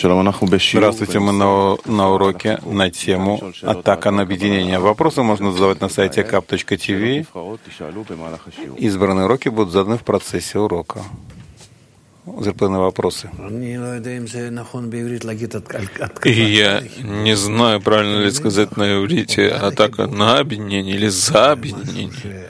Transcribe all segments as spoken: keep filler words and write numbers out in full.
Здравствуйте, мы на, на уроке на тему «Атака на объединение». Вопросы можно задавать на сайте кап точка ти ви. Избранные уроки будут заданы в процессе урока. Запытанные вопросы. И я не знаю, правильно ли сказать на иврите «атака на объединение» или «за объединение».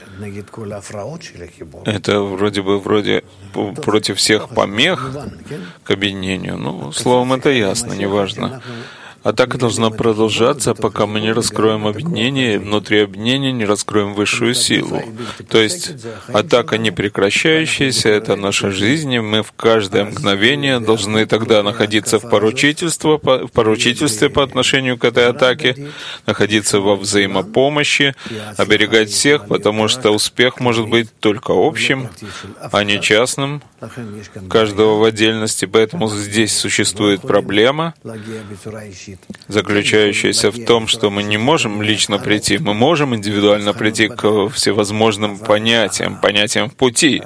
Это вроде бы вроде против всех помех к объединению. Ну, словом, это ясно, неважно. Атака должна продолжаться, пока мы не раскроем объединение, и внутри объединения не раскроем высшую силу. То есть атака не прекращающаяся — это наша жизнь, и мы в каждое мгновение должны тогда находиться в поручительстве, в поручительстве по отношению к этой атаке, находиться во взаимопомощи, оберегать всех, потому что успех может быть только общим, а не частным, каждого в отдельности. Поэтому здесь существует проблема, заключающаяся в том, что мы не можем лично прийти, мы можем индивидуально прийти к всевозможным понятиям, понятиям пути.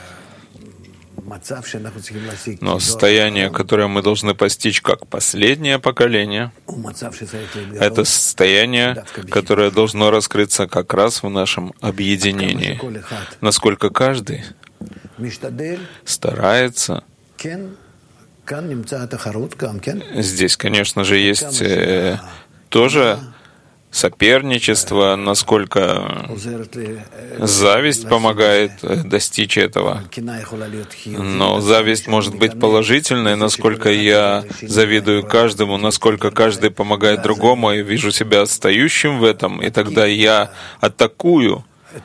Но состояние, которое мы должны постичь как последнее поколение, это состояние, которое должно раскрыться как раз в нашем объединении. Насколько каждый старается. Здесь, конечно же, есть э, тоже соперничество, насколько зависть помогает достичь этого. Но зависть может быть положительной, насколько я завидую каждому, насколько каждый помогает другому, и вижу себя отстающим в этом, и тогда я атакую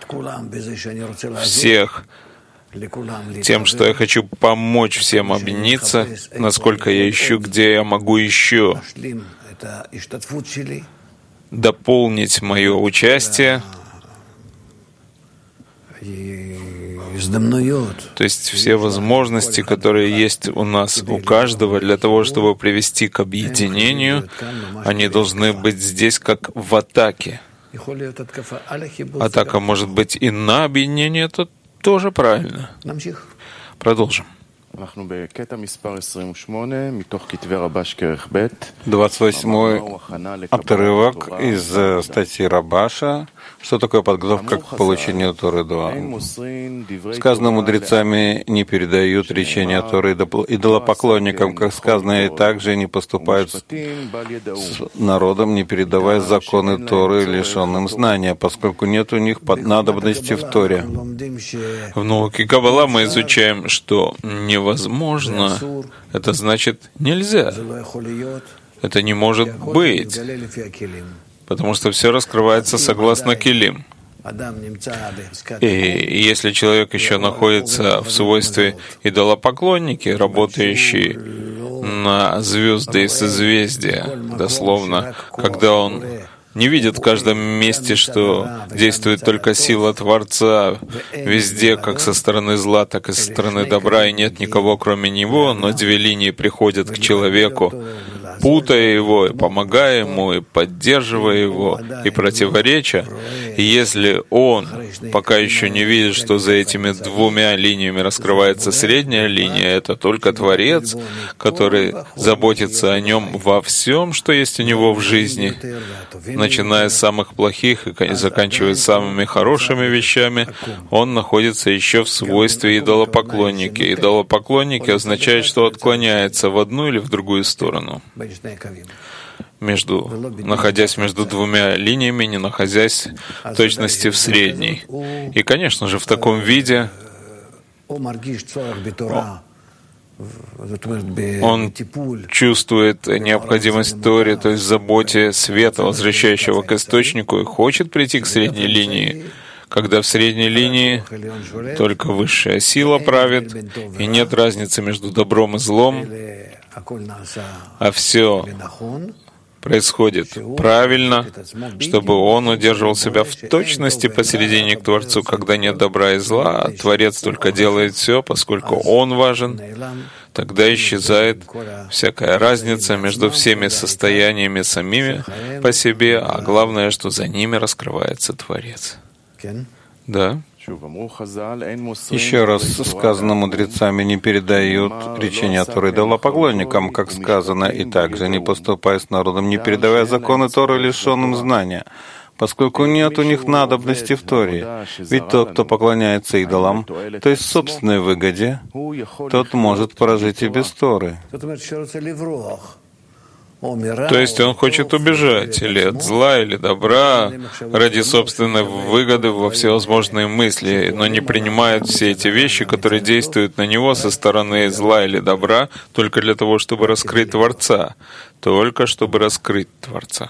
всех тем, что я хочу помочь всем объединиться, насколько я ищу, где я могу еще дополнить мое участие, то есть все возможности, которые есть у нас, у каждого, для того, чтобы привести к объединению, они должны быть здесь как в атаке. Атака может быть и на объединение, это тоже правильно. Продолжим. двадцать восьмой отрывок из статьи Рабаша. Что такое подготовка к получению Торы два? Сказано, мудрецами не передают речения Торы идолопоклонникам, как сказано, и также не поступают с народом, не передавая законы Торы, лишенным знания, поскольку нет у них надобности в Торе. В науке Каббала мы изучаем, что невозможно, это значит нельзя. Это не может быть, потому что все раскрывается согласно Келим. И если человек еще находится в свойстве идолопоклонники, работающие на звезды и созвездия, дословно, когда он не видит в каждом месте, что действует только сила Творца, везде, как со стороны зла, так и со стороны добра, и нет никого, кроме Него, но две линии приходят к человеку, путая его, и помогая ему, и поддерживая его, и противореча. И если он пока еще не видит, что за этими двумя линиями раскрывается средняя линия, это только Творец, который заботится о нем во всем, что есть у него в жизни, начиная с самых плохих и заканчивая самыми хорошими вещами, он находится еще в свойстве идолопоклонники. Идолопоклонники означает, что отклоняется в одну или в другую сторону, между, находясь между двумя линиями, не находясь в точности в средней. И, конечно же, в таком виде он чувствует необходимость Торе, то есть заботе света, возвращающего к источнику, и хочет прийти к средней линии, когда в средней линии только высшая сила правит, и нет разницы между добром и злом, а все происходит правильно, чтобы он удерживал себя в точности посередине к Творцу, когда нет добра и зла, а Творец только делает все, поскольку он важен, тогда исчезает всякая разница между всеми состояниями самими по себе, а главное, что за ними раскрывается Творец. Да? Еще раз сказано мудрецами, не передают речения Торы идолопоклонникам, как сказано, и также не поступая с народом, не передавая законы Торы лишенным знания, поскольку нет у них надобности в Торе. Ведь тот, кто поклоняется идолам, то есть собственной выгоде, тот может прожить и без Торы. То есть он хочет убежать или от зла, или добра, ради собственной выгоды во всевозможные мысли, но не принимает все эти вещи, которые действуют на него со стороны зла или добра, только для того, чтобы раскрыть Творца, только чтобы раскрыть Творца.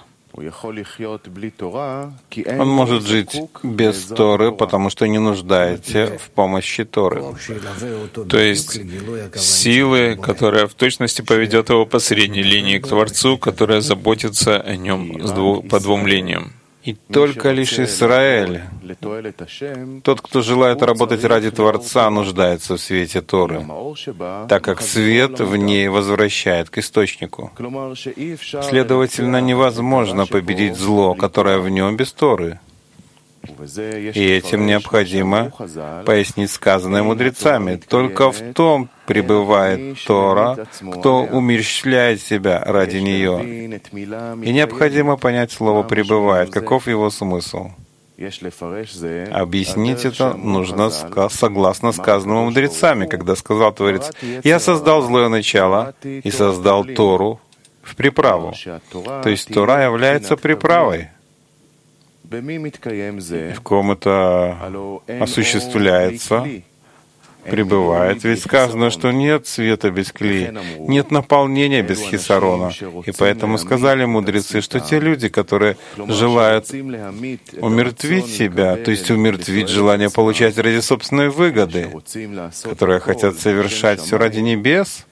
Он может жить без Торы, потому что не нуждаете в помощи Торы. То есть силы, которая в точности поведет его по средней линии к Творцу, которая заботится о нем с двух, по двум линиям. И только лишь Израиль, тот, кто желает работать ради Творца, нуждается в свете Торы, так как свет в ней возвращает к источнику. Следовательно, невозможно победить зло, которое в нем без Торы. И этим необходимо пояснить сказанное мудрецами. Только в том пребывает Тора, кто умерщвляет себя ради нее. И необходимо понять слово «пребывает». Каков его смысл? Объяснить это нужно согласно сказанному мудрецами, когда сказал Творец: «Я создал злое начало и создал Тору в приправу». То есть Тора является приправой. В ком это осуществляется, пребывает. Ведь сказано, что нет света без клея, нет наполнения без хисарона. И поэтому сказали мудрецы, что те люди, которые желают умертвить себя, то есть умертвить желание получать ради собственной выгоды, которые хотят совершать все ради небес,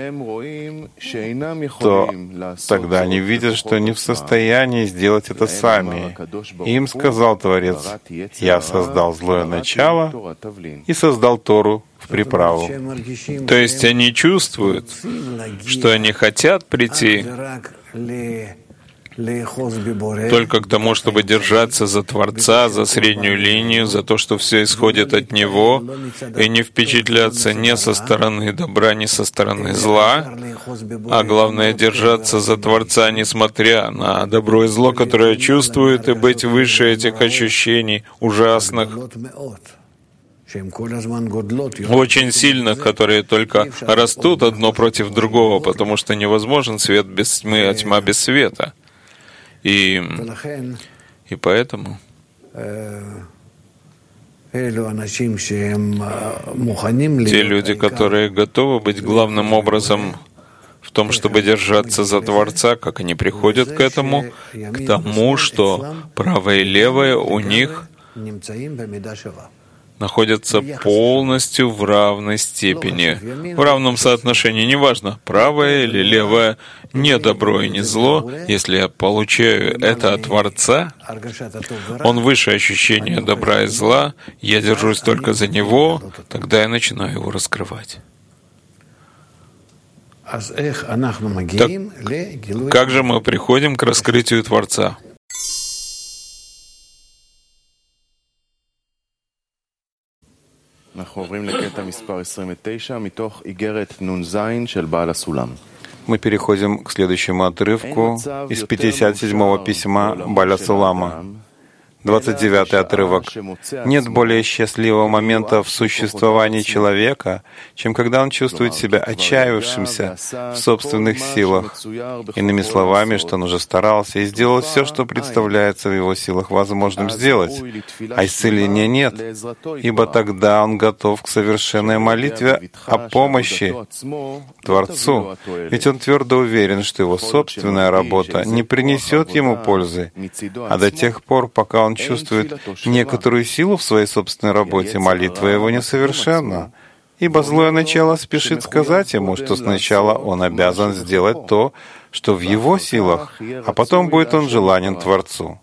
то тогда они видят, что не в состоянии сделать это сами. И им сказал Творец: «Я создал злое начало и создал Тору в приправу». То есть они чувствуют, что они хотят прийти только к тому, чтобы держаться за Творца, за среднюю линию, за то, что все исходит от Него, и не впечатляться ни со стороны добра, ни со стороны зла, а главное — держаться за Творца, несмотря на добро и зло, которое чувствуют, и быть выше этих ощущений ужасных, очень сильных, которые только растут одно против другого, потому что невозможен свет без тьмы, а тьма без света. И, и поэтому те люди, которые готовы быть главным образом в том, чтобы держаться за Творца, как они приходят к этому, к тому, что правое и левое у них находятся полностью в равной степени, в равном соотношении. Неважно, правое или левое, не добро и не зло. Если я получаю это от Творца, Он выше ощущения добра и зла, я держусь только за Него, тогда я начинаю его раскрывать. Так как же мы приходим к раскрытию Творца? Мы переходим к следующему отрывку из пятьдесят седьмого письма Бааля Сулама. двадцать девятый отрывок. Нет более счастливого момента в существовании человека, чем когда он чувствует себя отчаявшимся в собственных силах. Иными словами, что он уже старался и сделал все, что представляется в его силах возможным сделать, а исцеления нет, ибо тогда он готов к совершенной молитве о помощи Творцу, ведь он твердо уверен, что его собственная работа не принесет ему пользы, а до тех пор, пока он Он чувствует некоторую силу в своей собственной работе, молитва его несовершенна, ибо злое начало спешит сказать ему, что сначала он обязан сделать то, что в его силах, а потом будет он желанен Творцу.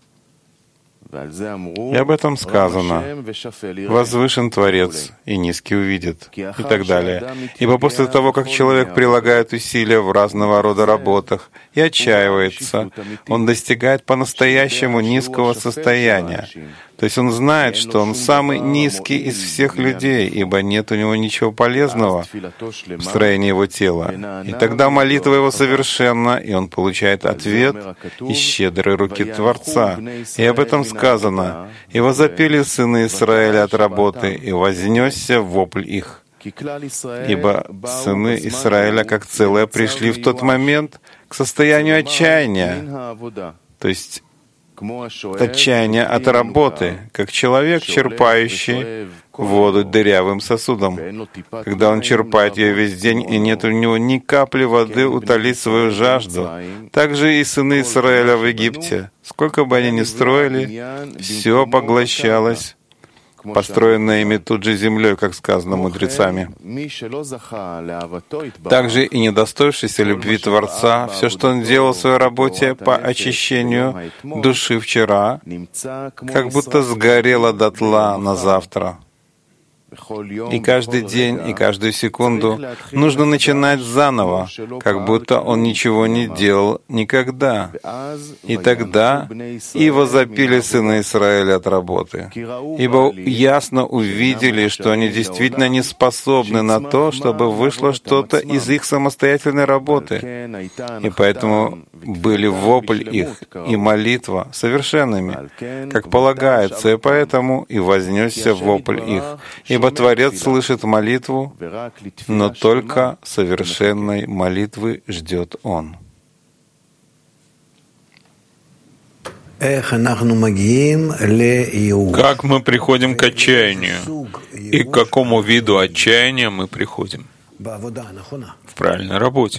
И об этом сказано: «Возвышен Творец, и низкий увидит», и так далее. Ибо после того, как человек прилагает усилия в разного рода работах и отчаивается, он достигает по-настоящему низкого состояния, То есть он знает, что он самый низкий из всех людей, ибо нет у него ничего полезного в строении его тела. И тогда молитва его совершенна, и он получает ответ из щедрой руки Творца. И об этом сказано: «И возопили сыны Израиля от работы, и вознесся вопль их». Ибо сыны Израиля как целое пришли в тот момент к состоянию отчаяния, то есть отчаяние от работы, как человек, черпающий воду дырявым сосудом. Когда он черпает ее весь день, и нет у него ни капли воды утолить свою жажду. Так же и сыны Израиля в Египте. Сколько бы они ни строили, все поглощалось построенная ими тут же землей, как сказано мудрецами. Также и недостоившийся любви Творца, все, что он делал в своей работе по очищению души вчера, как будто сгорело дотла на завтра. И каждый день, и каждую секунду нужно начинать заново, как будто он ничего не делал никогда. И тогда и возопили сыны Израиля от работы, ибо ясно увидели, что они действительно не способны на то, чтобы вышло что-то из их самостоятельной работы. И поэтому были вопль их и молитва совершенными, как полагается, и поэтому и вознесся вопль их. Ибо Творец слышит молитву, но только совершенной молитвы ждет Он. Как мы приходим к отчаянию? И к какому виду отчаяния мы приходим? В правильной работе.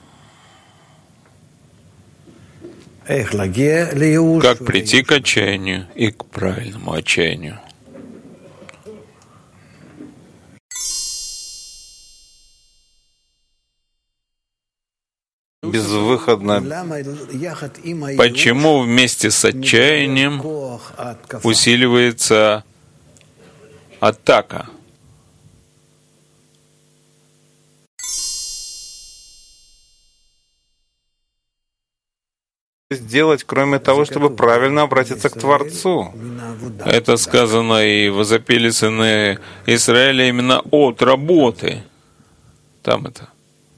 Как прийти к отчаянию и к правильному отчаянию? Безвыходно. Почему вместе с отчаянием усиливается атака? Сделать, кроме того, чтобы правильно обратиться к Творцу. Это сказано, и возопили сыны Израиля именно от работы. Там это.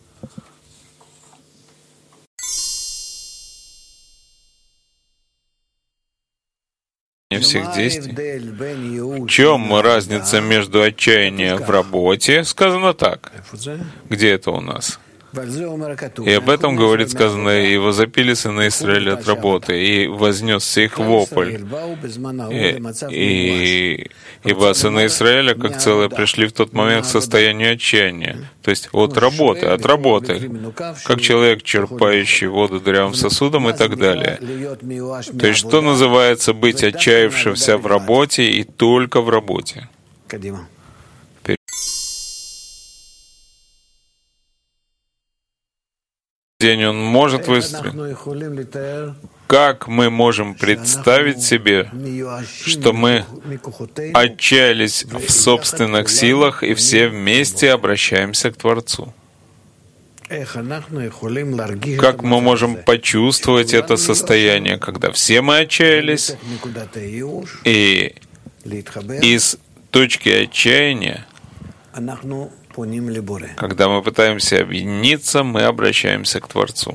Всех действий. В чем разница между отчаянием в работе? Сказано так. Где это у нас? И об этом говорит сказано: «И возопили сыны Израиля от работы, и вознесся их вопль». И, и, ибо сыны Израиля, как целое, пришли в тот момент к состоянию отчаяния. То есть от работы, от работы, как человек, черпающий воду дырявым сосудом и так далее. То есть что называется быть отчаявшимся в работе и только в работе? День он может выстроить. Как мы можем представить себе, что мы отчаялись в собственных силах и все вместе обращаемся к Творцу? Как мы можем почувствовать это состояние, когда все мы отчаялись, и из точки отчаяния, когда мы пытаемся объединиться, мы обращаемся к Творцу.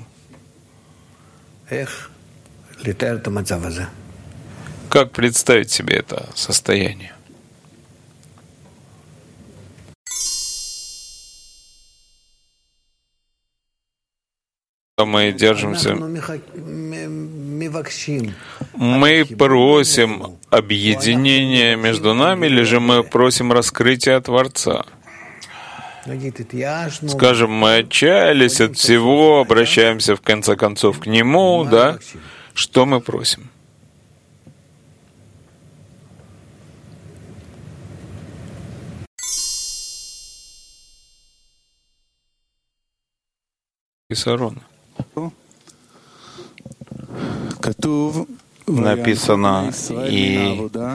Как представить себе это состояние? Мы держимся. Мы просим объединения между нами, или же мы просим раскрытия Творца? Скажем, мы отчаялись от всего, обращаемся в конце концов к Нему, да? Что мы просим? Исарон. Написано: «И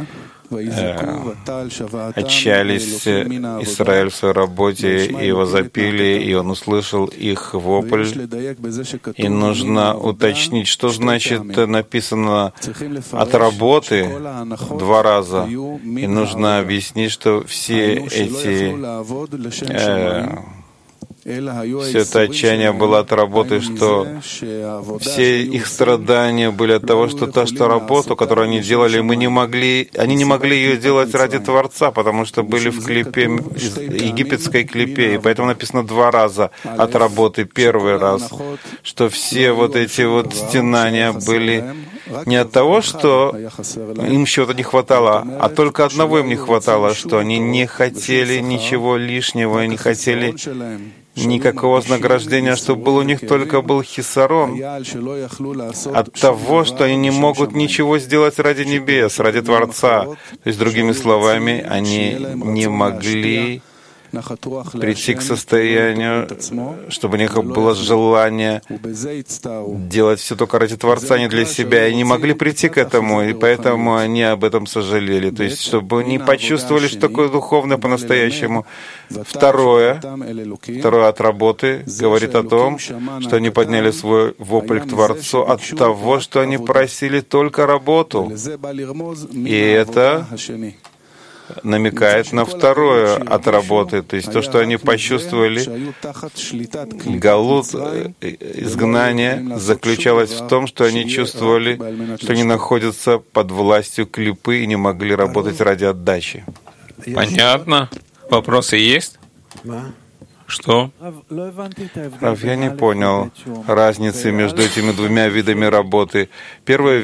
отчаялись Израиль в своей работе, и его запили, и он услышал их вопль. И нужно уточнить, что значит написано «от работы» два раза. И нужно объяснить, что все эти э, все это отчаяние было от работы, что все их страдания были от того, что та, что работу, которую они делали, мы не могли, они не могли ее делать ради Творца, потому что были в клипе, египетской клипе, и поэтому написано два раза от работы. Первый раз, что все вот эти вот стенания были не от того, что им чего-то не хватало, а только одного им не хватало, что они не хотели ничего лишнего, не хотели никакого вознаграждения, чтобы был у них только был хисарон от того, что они не могут ничего сделать ради небес, ради Творца. То есть, другими словами, они не могли прийти к состоянию, чтобы у них было желание делать все только ради Творца, не для себя, и не могли прийти к этому, и поэтому они об этом сожалели. То есть, чтобы они почувствовали, что такое духовное по-настоящему. Второе, второе от работы говорит о том, что они подняли свой вопль к Творцу от того, что они просили только работу. И это намекает на второе от работы, то есть то, что они почувствовали, галут, изгнание заключалось в том, что они чувствовали, что они находятся под властью клипы и не могли работать ради отдачи. Понятно? Вопросы есть? Что? Рав, я не понял разницы между этими двумя видами работы. Первое,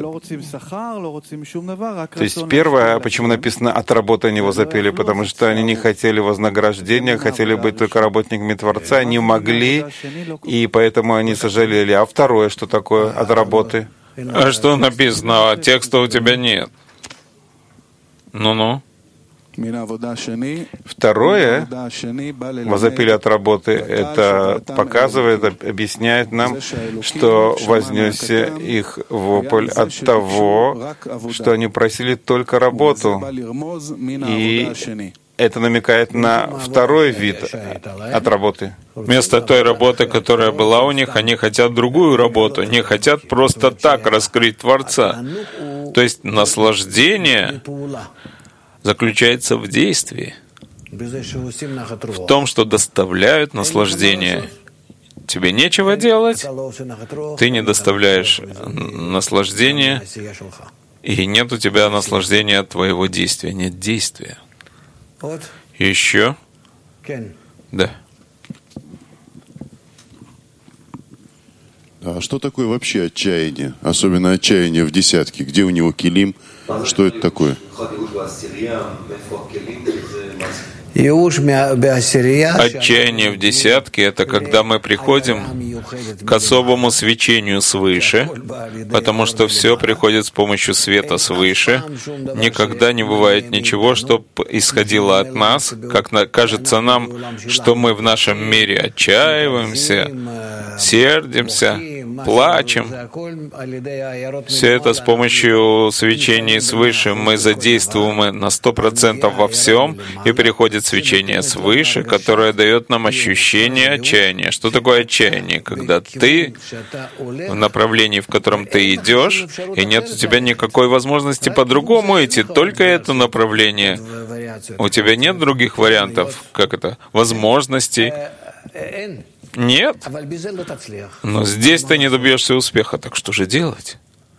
то есть первое, почему написано «от работы» они его запели, потому что они не хотели вознаграждения, хотели быть только работниками Творца, не могли, и поэтому они сожалели. А второе, что такое «от работы»? А что написано? А текста у тебя нет. Ну-ну. Второе, возопили от работы, это показывает, объясняет нам, что вознесся их вопль от того, что они просили только работу. И это намекает на второй вид от работы. Вместо той работы, которая была у них, они хотят другую работу, не хотят просто так раскрыть Творца. То есть наслаждение заключается в действии, в том, что доставляют наслаждение. Тебе нечего делать, ты не доставляешь наслаждения, и нет у тебя наслаждения от твоего действия, нет действия. Еще? Да. А что такое вообще отчаяние? Особенно отчаяние в десятке. Где у него килим? Что это такое? Отчаяние в десятке — это когда мы приходим к особому свечению свыше, потому что все приходит с помощью света свыше. Никогда не бывает ничего, что исходило от нас, как кажется нам, что мы в нашем мире отчаиваемся, сердимся, плачем. Все это с помощью свечения свыше мы задействуемы на сто процентов во всем, и приходит свечение свыше, которое дает нам ощущение отчаяния. Что такое отчаяние? Когда ты в направлении, в котором ты идешь, и нет у тебя никакой возможности по-другому идти, только это направление. У тебя нет других вариантов, как это, возможностей. Нет. Но здесь ты не добьешься успеха, так что же делать?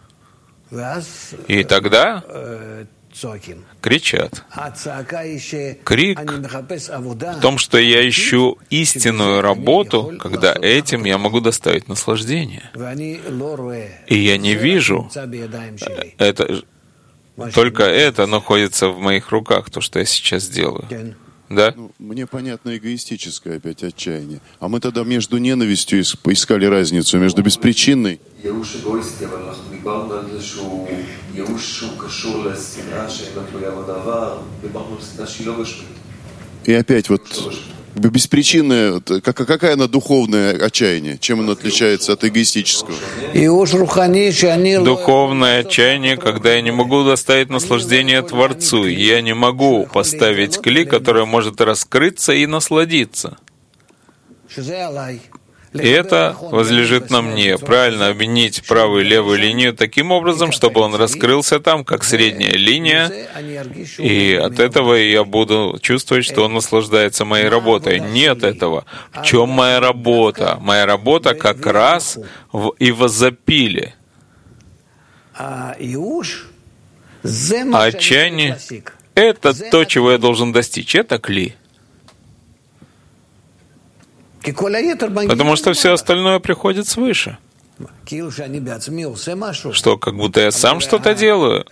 И тогда кричат. Крик в том, что я ищу истинную работу, когда этим я могу доставить наслаждение. И я не вижу, это, только это находится в моих руках, то, что я сейчас делаю. Да? Ну, мне понятно эгоистическое опять отчаяние. А мы тогда между ненавистью поискали разницу, между беспричинной. И опять вот Беспричинное, какая она духовное отчаяние? Чем оно отличается от эгоистического? Духовное отчаяние, когда я не могу доставить наслаждение Творцу. Я не могу поставить кли, который может раскрыться и насладиться. И это возлежит на мне. Правильно объединить правую и левую линию таким образом, чтобы он раскрылся там, как средняя линия. И от этого я буду чувствовать, что он наслаждается моей работой. Нет этого. В чем моя работа? Моя работа как раз в Ивозапиле. А отчаяние — это то, чего я должен достичь. Это кли. Потому что все остальное приходит свыше. Что, как будто я сам что-то делаю.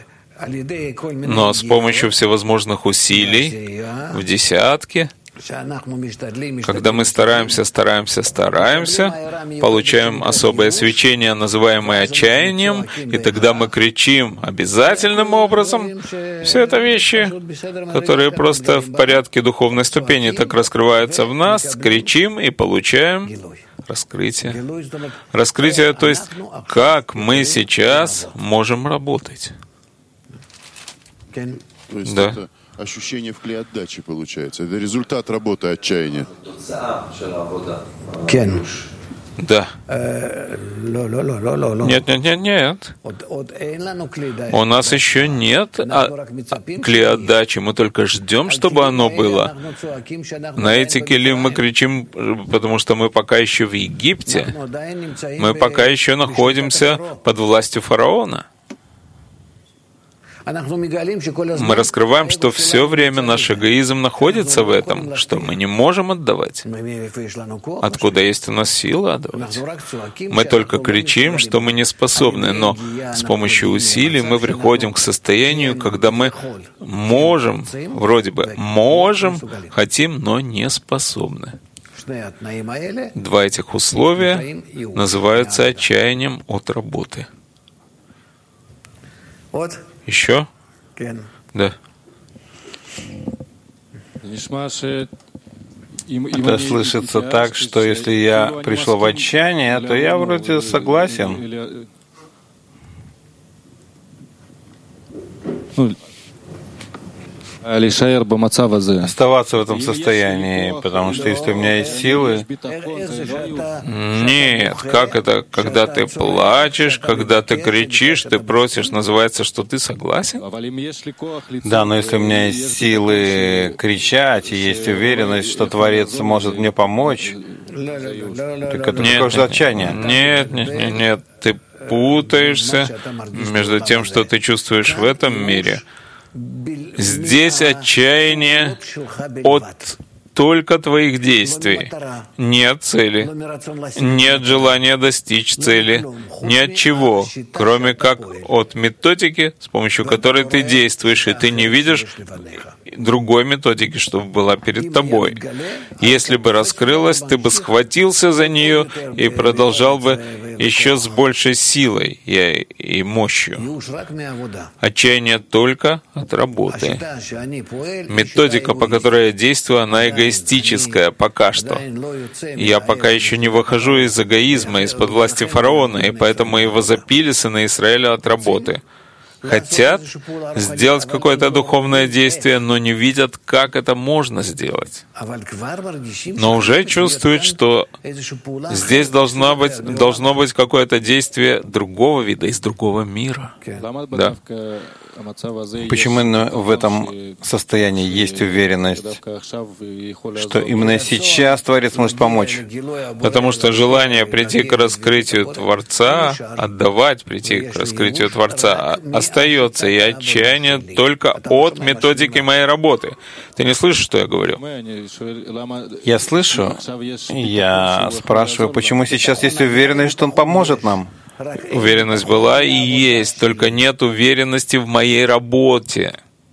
Но с помощью всевозможных усилий, в десятки, когда мы стараемся, стараемся, стараемся, получаем особое свечение, называемое отчаянием, и тогда мы кричим обязательным образом. Все это вещи, которые просто в порядке духовной ступени так раскрываются в нас, кричим и получаем раскрытие. Раскрытие, то есть, как мы сейчас можем работать. То есть да. это ощущение в клей отдачи получается. Это результат работы отчаяния. Да. Нет, нет, нет, нет. У нас еще нет клей отдачи. Мы только ждем, чтобы оно было. На эти кели мы кричим, потому что мы пока еще в Египте. Мы пока еще находимся под властью фараона. Мы раскрываем, что все время наш эгоизм находится в этом, что мы не можем отдавать. Откуда есть у нас сила отдавать? Мы только кричим, что мы не способны, но с помощью усилий мы приходим к состоянию, когда мы можем, вроде бы можем, хотим, но не способны. Два этих условия называются отчаянием от работы. Еще? Да. Это слышится так, что если я пришел в отчаяние, то я вроде согласен. Оставаться в этом состоянии, потому что если у меня есть силы... Нет, как это, когда ты плачешь, когда ты кричишь, ты просишь, называется, что ты согласен? Да, но если у меня есть силы кричать, и есть уверенность, что Творец может мне помочь, так это такое же отчаяние. Нет, нет, нет, нет, ты путаешься между тем, что ты чувствуешь в этом мире. Здесь отчаяние от только твоих действий. Нет цели, нет желания достичь цели, ни от чего, кроме как от методики, с помощью которой ты действуешь, и ты не видишь другой методики, чтобы была перед тобой. Если бы раскрылась, ты бы схватился за нее и продолжал бы еще с большей силой и мощью. Отчаяние только от работы. Методика, по которой я действую, она эгоистическая пока что. Я пока еще не выхожу из эгоизма, из-под власти фараона, и поэтому его запили сыны Израиля от работы. Хотят сделать какое-то духовное действие, но не видят, как это можно сделать. Но уже чувствуют, что здесь должно быть, должно быть какое-то действие другого вида, из другого мира. Да. Почему именно в этом состоянии есть уверенность, что именно сейчас Творец может помочь? Потому что желание прийти к раскрытию Творца, отдавать, прийти к раскрытию Творца, остается, и отчаяние только от методики моей работы. Ты не слышишь, что я говорю? Я слышу. Я спрашиваю, почему сейчас есть уверенность, что Он поможет нам? Уверенность была и есть, только нет уверенности в моей работе.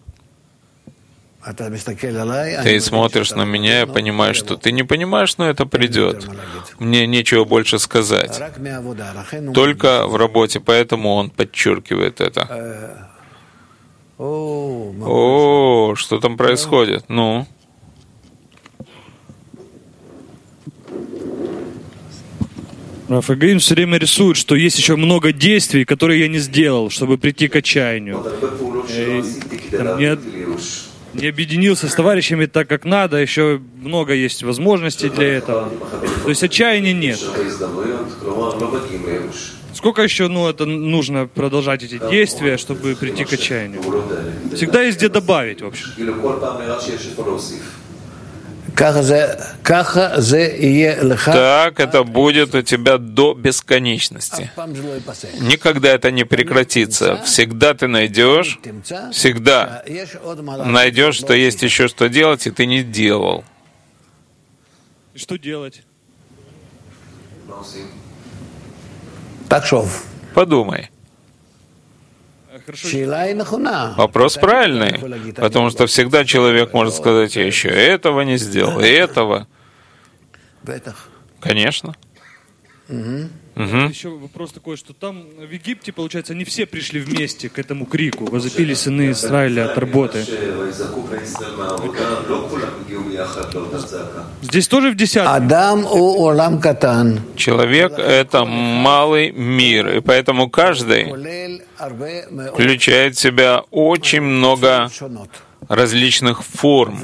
Ты смотришь на меня, я понимаю, что ты не понимаешь, но это придет. Мне нечего больше сказать. Только в работе, поэтому он подчеркивает это. О, что там происходит? Ну? Гаон все время рисует, что есть еще много действий, которые я не сделал, чтобы прийти к отчаянию. Там, не, не объединился с товарищами так, как надо, еще много есть возможностей для этого. То есть отчаяния нет. Сколько еще ну, это нужно продолжать эти действия, чтобы прийти к отчаянию? Всегда есть где добавить, в общем. Так это будет у тебя до бесконечности. Никогда это не прекратится. Всегда ты найдешь, всегда найдешь, что есть еще что делать, и ты не делал. И что делать? Подумай. Вопрос правильный, потому что всегда человек может сказать, я еще этого не сделал, и этого. Конечно. Угу. Еще вопрос такой, что там в Египте, получается, они все пришли вместе к этому крику. Возопили сыны Израиля от работы. Здесь тоже в десятке. Человек — это малый мир, и поэтому каждый включает в себя очень много различных форм.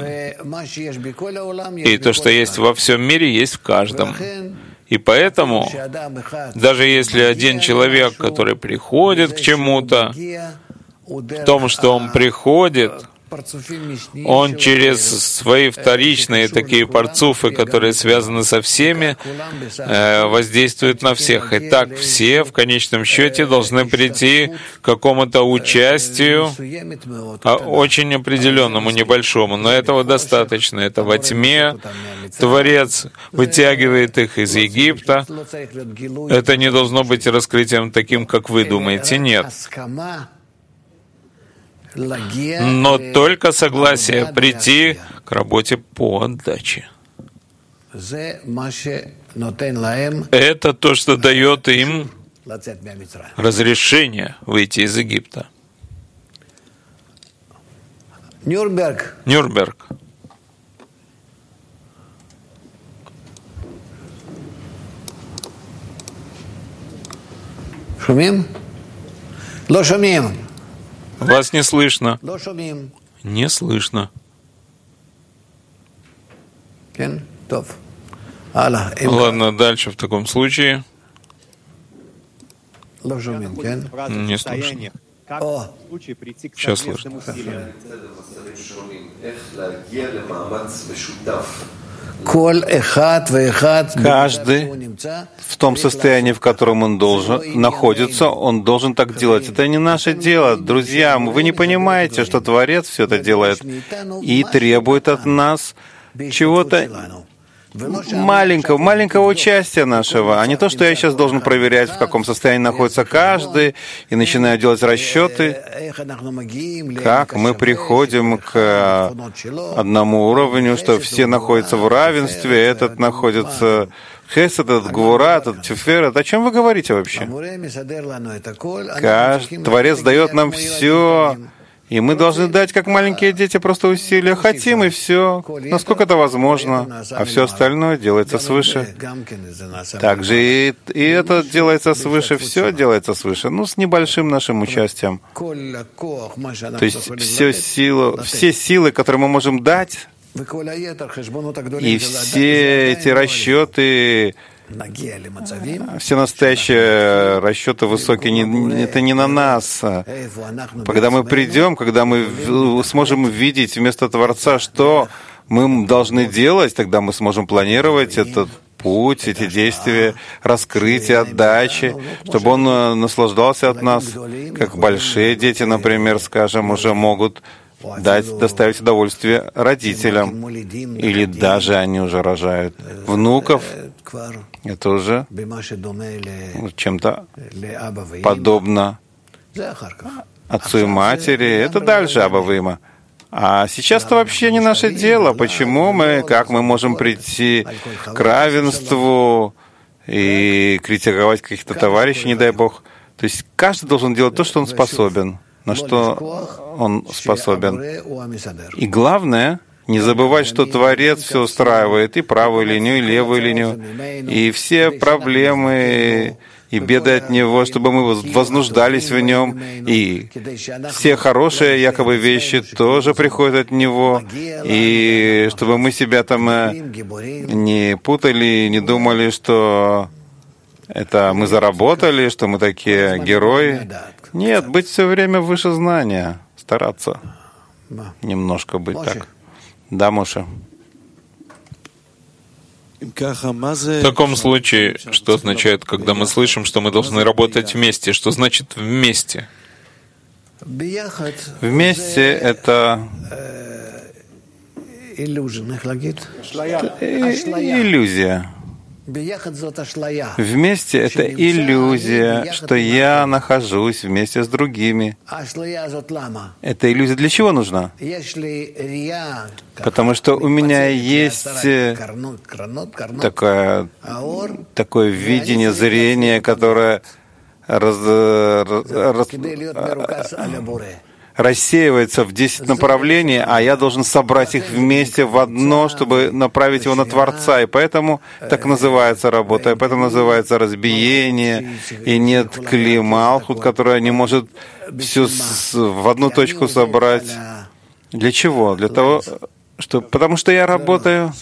И то, что есть во всем мире, есть в каждом. И поэтому, даже если один человек, который приходит к чему-то, в том, что он приходит, он через свои вторичные такие парцуфы, которые связаны со всеми, воздействует на всех. И так все в конечном счете должны прийти к какому-то участию, очень определенному, небольшому, но этого достаточно. Это во тьме. Творец вытягивает их из Египта. Это не должно быть раскрытием таким, как вы думаете. Нет. Но только согласие прийти к работе по отдаче. Это то, что дает им разрешение выйти из Египта. Нюрнберг. Нюрнберг. Шумим? Ло шумим. Вас не слышно. Не слышно. Ладно, дальше в таком случае. Не слышно. Сейчас слышно. Каждый в том состоянии, в котором он должен находится, он должен так делать. Это не наше дело. Друзья, вы не понимаете, что Творец все это делает и требует от нас чего-то маленького, маленького участия нашего, а не то, что я сейчас должен проверять, в каком состоянии находится каждый, и начинаю делать расчеты, как мы приходим к одному уровню, что все находятся в равенстве, этот находится хесед, этот гвура, этот тиферет. О чем вы говорите вообще? Каждый Творец дает нам все, и мы должны дать, как маленькие дети, просто усилия. Хотим, и все, насколько это возможно. А все остальное делается свыше. Также и, и это делается свыше, все делается свыше, ну, с небольшим нашим участием. То есть все силу, все силы, которые мы можем дать, и все эти расчеты, все настоящие расчеты высокие, не, это не на нас. Когда мы придем, когда мы сможем видеть вместо Творца, что мы должны делать, тогда мы сможем планировать этот путь, эти действия, раскрытие, отдачи, чтобы он наслаждался от нас, как большие дети, например, скажем, уже могут дать, доставить удовольствие родителям, или даже они уже рожают внуков. Это уже чем-то подобно отцу и матери. Это дальше Абавыма. А сейчас-то вообще не наше дело. Почему мы, как мы можем прийти к равенству и критиковать каких-то товарищей, не дай Бог. То есть каждый должен делать то, что он способен, на что он способен. И главное, Не забывать, что Творец все устраивает, и правую линию, и левую линию, и все проблемы и беды от Него, чтобы мы вознуждались в Нем, и все хорошие якобы вещи тоже приходят от Него, и чтобы мы себя там не путали, не думали, что это мы заработали, что мы такие герои. Нет, быть все время выше знания, стараться немножко быть так. Да, Моше? В таком случае, что означает, когда мы слышим, что мы должны работать вместе? Что значит вместе? Вместе — это иллюзия. Вместе — это иллюзия, что я нахожусь вместе с другими. Эта иллюзия для чего нужна? Потому что у меня есть такое, такое видение, зрение, которое раз, раз, рассеивается в десять направлений, а я должен собрать их вместе в одно, чтобы направить его на Творца. И поэтому так называется работа, и поэтому называется разбиение, и нет кли малхут, которая не может все с, в одну точку собрать. Для чего? Для того, что, потому что я работаю,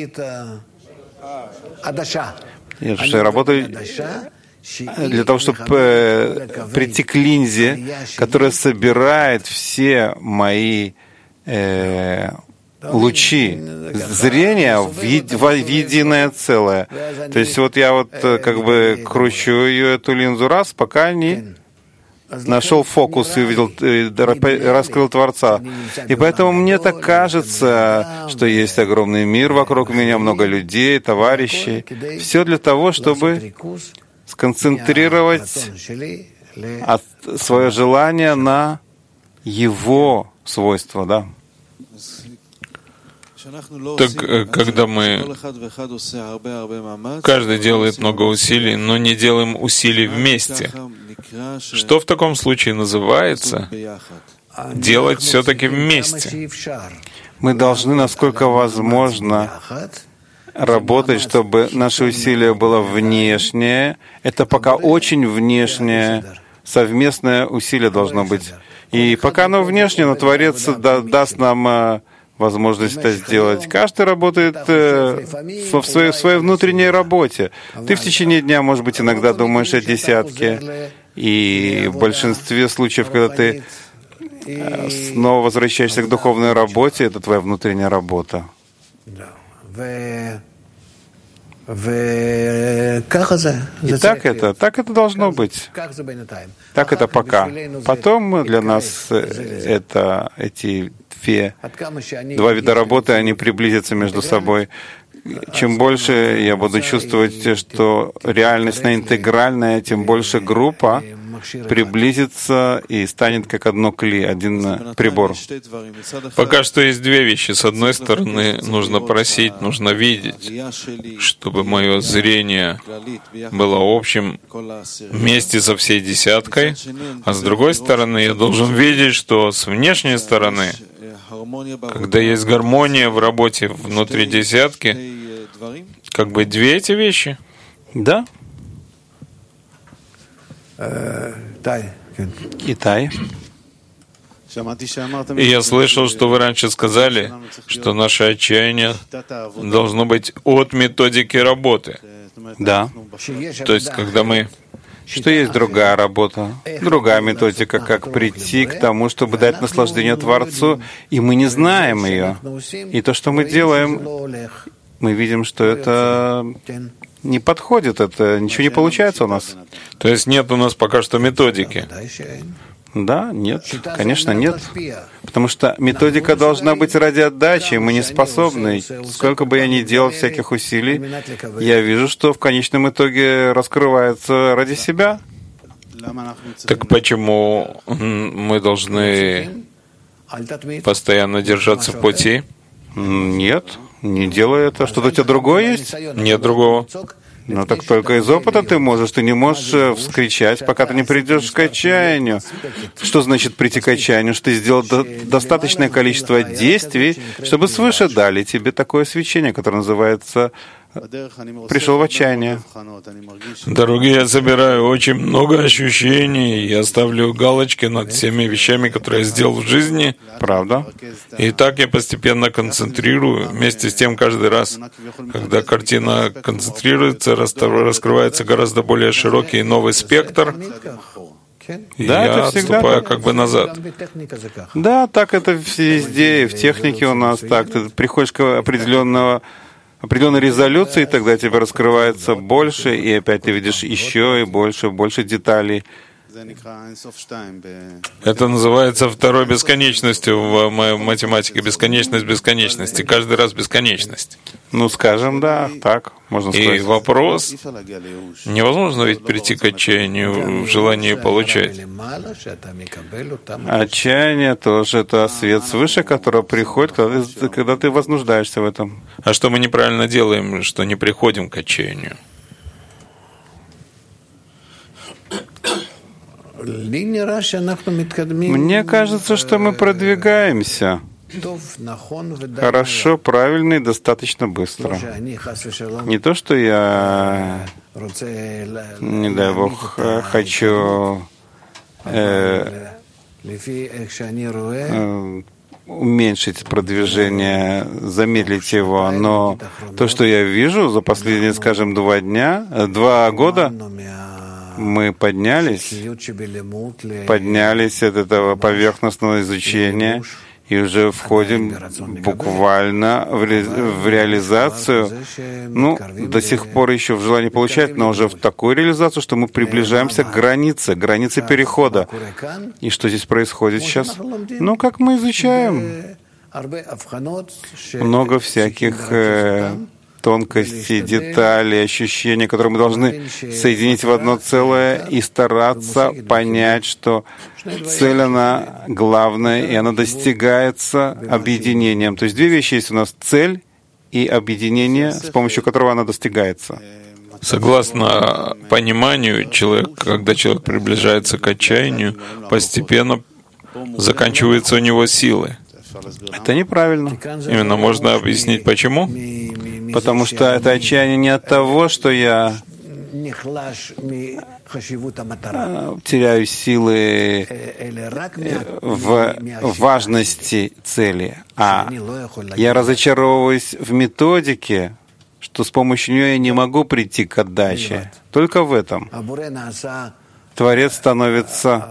я, что я работаю для того, чтобы э, прийти к линзе, которая собирает все мои э, лучи зрения в, еди, в единое целое. То есть вот я вот как бы кручу ее, эту линзу раз, пока не нашел фокус и увидел, раскрыл Творца. И поэтому мне так кажется, что есть огромный мир вокруг меня, много людей, товарищей. Все для того, чтобы сконцентрировать от, свое желание на его свойства, да. Так, когда мы... Каждый делает много усилий, но не делаем усилий вместе. Что в таком случае называется делать все-таки вместе? Мы должны, насколько возможно, работать, чтобы наше усилие было внешнее. Это пока очень внешнее, совместное усилие должно быть. И пока оно внешнее, но Творец да, даст нам возможность это сделать. Каждый работает э, в, своей, в своей внутренней работе. Ты в течение дня, может быть, иногда думаешь о десятке, и в большинстве случаев, когда ты э, снова возвращаешься к духовной работе, это твоя внутренняя работа. И так это, так это должно быть. Так это пока. Потом для нас это, эти две, два вида работы, они приблизятся между собой. Чем больше я буду чувствовать, что реальность интегральная, тем больше группа приблизится и станет как одно кли, один прибор. Пока что есть две вещи. С одной стороны, нужно просить, нужно видеть, чтобы мое зрение было общим вместе со всей десяткой, а с другой стороны, я должен видеть, что с внешней стороны, когда есть гармония в работе внутри десятки, как бы две эти вещи. Да. Китай. И я слышал, что вы раньше сказали, что наше отчаяние должно быть от методики работы. Да. То есть, когда мы... Что есть другая работа, другая методика, как прийти к тому, чтобы дать наслаждение Творцу, и мы не знаем ее. И то, что мы делаем, мы видим, что это не подходит, это ничего не получается у нас. То есть нет у нас пока что методики. Да, нет, конечно, нет. Потому что методика должна быть ради отдачи, мы не способны. Сколько бы я ни делал всяких усилий, я вижу, что в конечном итоге раскрывается ради себя. Так почему мы должны постоянно держаться в пути? Нет, не делай это. Что-то у тебя другое есть? Нет другого. Но так только из опыта ты можешь, ты не можешь вскричать, пока ты не придешь к отчаянию. Что значит прийти к отчаянию? Что ты сделал до- достаточное количество действий, чтобы свыше дали тебе такое свечение, которое называется «пришел в отчаяние». Дороги, я собираю очень много ощущений, я ставлю галочки над всеми вещами, которые я сделал в жизни. Правда? И так я постепенно концентрирую. Вместе с тем, каждый раз, когда картина концентрируется, раскрывается гораздо более широкий и новый спектр, и Да, я это всегда отступаю так. как бы назад. Да, так это везде, и в технике у нас так. Ты приходишь к определенного определенной резолюции, тогда тебе раскрывается больше, и опять ты видишь еще и больше, больше деталей. Это называется второй бесконечностью в ма- математике. Бесконечность бесконечности. Каждый раз бесконечность. Ну, скажем, да, так, можно И сказать. вопрос, невозможно ведь прийти к отчаянию в желании получать. Отчаяние тоже это свет свыше, который приходит, когда ты, когда ты вознуждаешься в этом. А что мы неправильно делаем, что не приходим к отчаянию? Мне кажется, что мы продвигаемся хорошо, правильно и достаточно быстро. Не то, что я, не дай Бог, хочу э, э, уменьшить продвижение, замедлить его, но то, что я вижу за последние, скажем, два дня, два года, мы поднялись, поднялись от этого поверхностного изучения и уже входим буквально в, ре, в реализацию, ну, до сих пор еще в желании получать, но уже в такую реализацию, что мы приближаемся к границе, границе перехода. И что здесь происходит сейчас? Ну, как мы изучаем. Много всяких э, тонкостей, деталей, ощущений, которые мы должны соединить в одно целое и стараться понять, что цель, она главная, и она достигается объединением. То есть две вещи есть у нас: цель и объединение, с помощью которого она достигается. Согласно пониманию, человек, когда человек приближается к отчаянию, постепенно заканчиваются у него силы. Это неправильно. Именно можно объяснить, почему? Потому что это отчаяние не от того, что я теряю силы в важности цели, а я разочаровываюсь в методике, что с помощью нее я не могу прийти к отдаче. Только в этом. Творец становится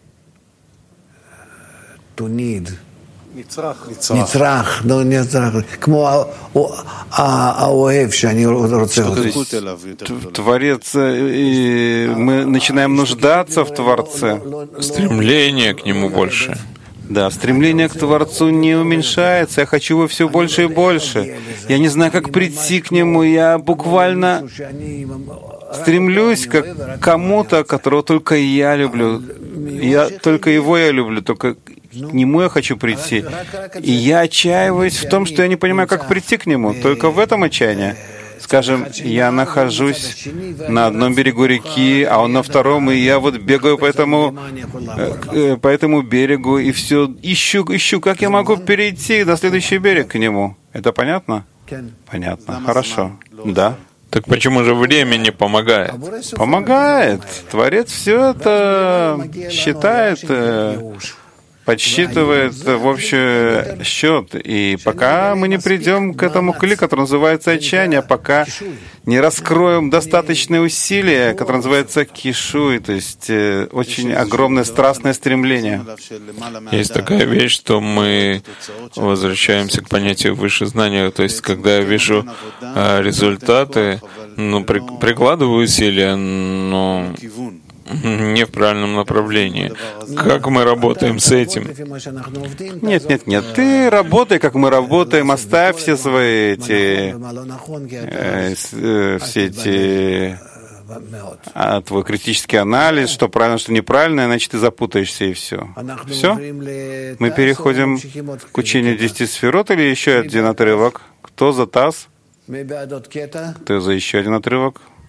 נצרך, לא נצרך, כמו האוהב שאני רוצה. Творец, и мы начинаем нуждаться в Творце. Стремление к нему больше. Да, стремление к Творцу не уменьшается. Я хочу его все больше и больше. Я не знаю, как прийти к нему. Я буквально стремлюсь к кому-то, которого только я люблю. Я только его я люблю, только к нему я хочу прийти. И я отчаиваюсь в том, что я не понимаю, как прийти к нему. Только в этом отчаяние. Скажем, я нахожусь на одном берегу реки, а он на втором, и я вот бегаю по этому, по этому берегу, и все ищу, ищу, как я могу перейти на следующий берег к нему. Это понятно? Понятно. Хорошо. Да. Так почему же время не помогает? Помогает. Творец все это считает, подсчитывает в общий счет. И пока мы не придем к этому кли, который называется отчаяние, пока не раскроем достаточные усилия, которое называется кишуй, то есть очень огромное страстное стремление. Есть такая вещь, что мы возвращаемся к понятию высшего знания. То есть, когда я вижу а, результаты, ну, при, прикладываю усилия, но не в правильном направлении. Как мы работаем с этим? Нет, нет, нет. Ты работай, как мы работаем. Оставь все свои эти, э, э, все эти, а, твой критический анализ, что правильно, что неправильно, иначе ты запутаешься и все. Все? Мы переходим к учению десяти сферот или еще один отрывок? Кто за таз? Кто за еще один отрывок?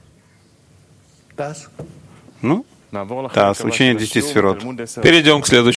Ну, Тас, учение десяти сферот. Перейдем к следующему.